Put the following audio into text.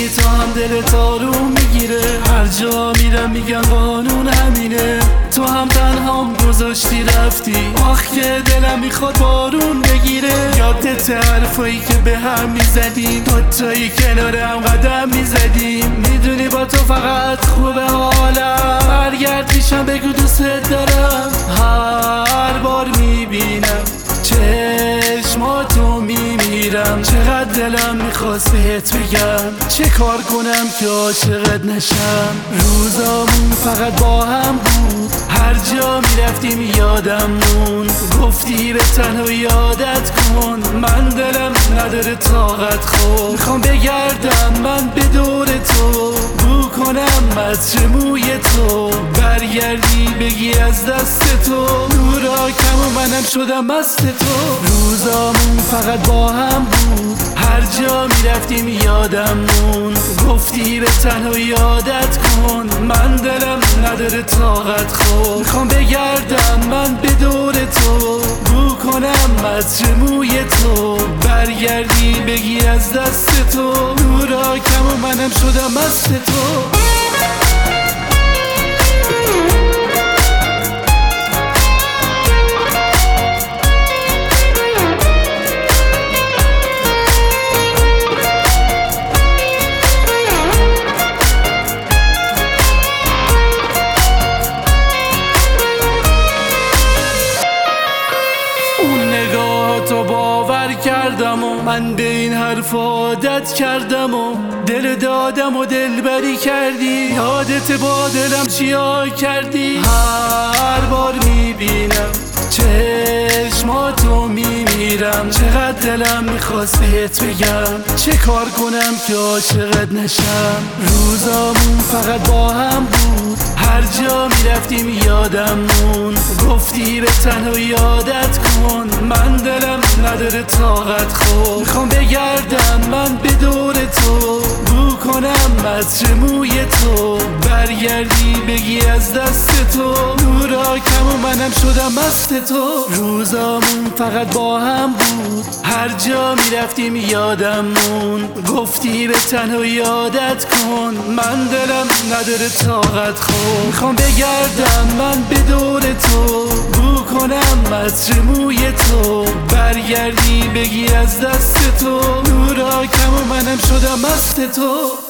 بگی تو هم دلت آروم میگیره. هر جا میرم میگن قانون همینه، تو هم تنهام گذاشتی رفتی. آخ که دلم میخواد بارون بگیره. یادت حرفایی که به هم میزدیم، دوتایی کنار هم قدم میزدیم. میدونی با تو فقط خوبه حالم، برگرد پیشم بگو دوست دارم. هر بار میبینم چشماتو میمیرم، چقدر دلم میخواست بهت بگم چه کار کنم که عاشقت نشم. روزامون فقط با هم بود، هر جا میرفتیم یادم موند. گفتی به تنهایی عادت کن، من دلم نداره طاقت خود. میخوام بگردم من به دور تو، بو کنم عطر موی تو، برگردی بگی از دست تو. نورا کم و منم شدم مست تو. روزامون فقط با هم بود، هر جا میرفتیم یادم موند. گفتی به تنهایی عادت کن، من دلم نداره طاقت خود. میخوام بگردم من به دور تو، بو کنم عطر موی تو، برگردی بگی از دست تو. نورا کم و منم شدم مست تو. تو باور کردم و من به این حرف عادت کردم و دل دادم و دلبری کردی. یادت با دلم چیا کردی؟ هر بار میبینم چشماتو میمیرم، چقدر دلم میخواست بهت بگم چه کار کنم که عاشقت نشم. روزامون فقط با هم بود، هر جا میرفتیم یادم موند. گفتی به تنهایی عادت کن، من دلم نداره طاقت خود. میخوام بگردم من به دور تو، بو کنم عطر موی تو، برگردی بگی از دست تو. نورا کم و منم شدم مست تو. روزامون فقط با هم بود، هر جا میرفتیم یادم موند. گفتی به تنهایی عادت کن، من دلم نداره طاقت خود. میخوام بگردم من به دور تو، بو کنم عطر موی تو، برگردی بگی از دست تو. نورا کم و منم شدم مست تو.